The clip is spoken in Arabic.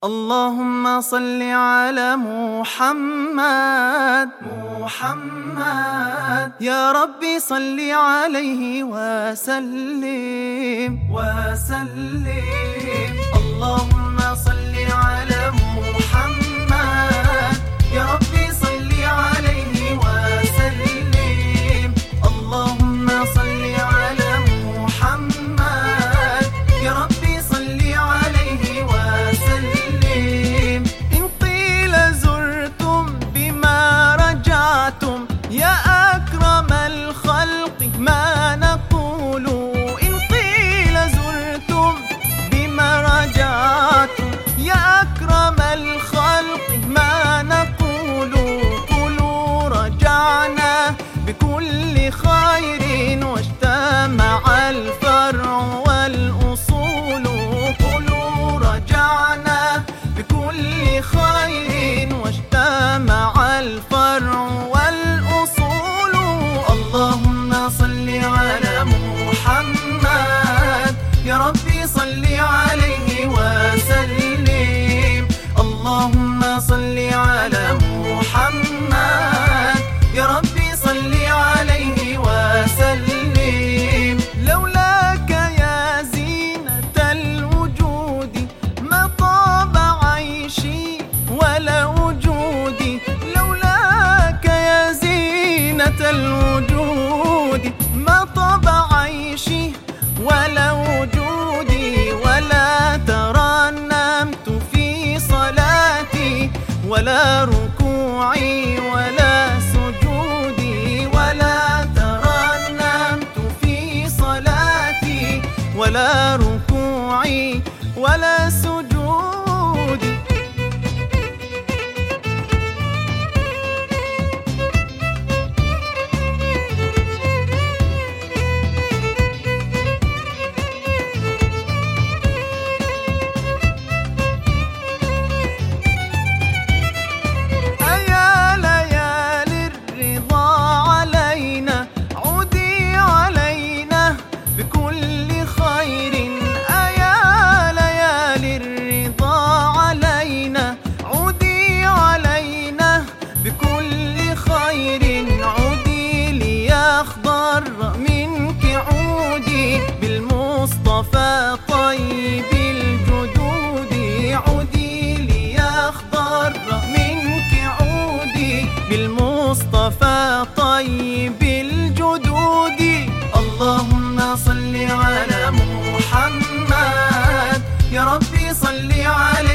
اللهم صل على محمد يا ربي صل عليه وسلم اللهم صل على محمد يا ربي صل عليه وسلم اللهم صل على محمد يا ربي صل عليه وسلم إن قيل زرتم بما رجعتم يا أكرم الخلق ما نقول إن قيل زرتم بما رجعتم يا أكرم الخلق ما نقول قولوا رجعنا بكل خير واجتمع الفرع والأصول قولوا رجعنا بكل خير واجتمع الفرع والأصول اللهم صل على محمد يا ربي صل عليه وسلم اللهم صل على محمد يا ربي صل عليه وسلم لولاك يا زينة الوجود ما طاب عيشي ولا وجودي لولاك يا زينة الوجود ما طاب عيشي ولا وجودي ولا ترنمت في صلاتي ولا ركوعي ولا سجودي ولا ترنمت في صلاتي ولا ركوعي ولا سجودي منك عودي بالمصطفى طيب الجدود عودي ليخضر منك عودي بالمصطفى طيب الجدود اللهم صل على محمد يا ربي صل عليه